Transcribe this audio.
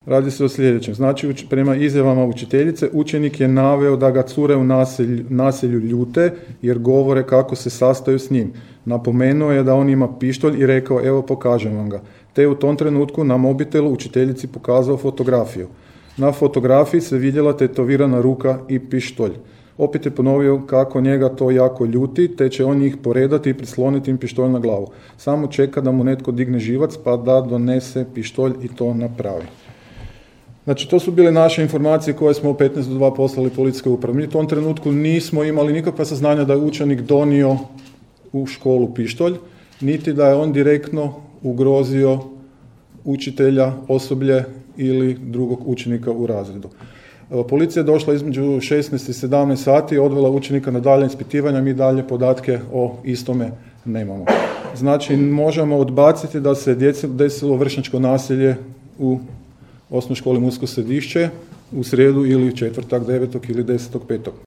Radi se o sljedećem. Znači, prema izjavama učiteljice, učenik je naveo da ga cure u naselju ljute jer govore kako se sastaju s njim. Napomenuo je da on ima pištolj i rekao, evo pokažem vam ga. Te u tom trenutku na mobitelu učiteljici pokazao fotografiju. Na fotografiji se vidjela tetovirana ruka i pištolj. Opet je ponovio kako njega to jako ljuti, te će on njih poredati i prisloniti im pištolj na glavu. Samo čeka da mu netko digne živac pa da donese pištolj i to napravi. Znači, to su bile naše informacije koje smo u 15 do 2 poslali policijskoj upravi. Mi u tom trenutku nismo imali nikakva saznanja da je učenik donio u školu pištolj, niti da je on direktno ugrozio učitelja, osoblje ili drugog učenika u razredu. Policija je došla između 16 i 17 sati i odvela učenika na dalje ispitivanja, mi dalje podatke o istome nemamo. Znači, možemo odbaciti da se desilo vršnjačko nasilje u osnovnoj školi Mursko Središće u srijedu ili četvrtak 9. ili 10.5.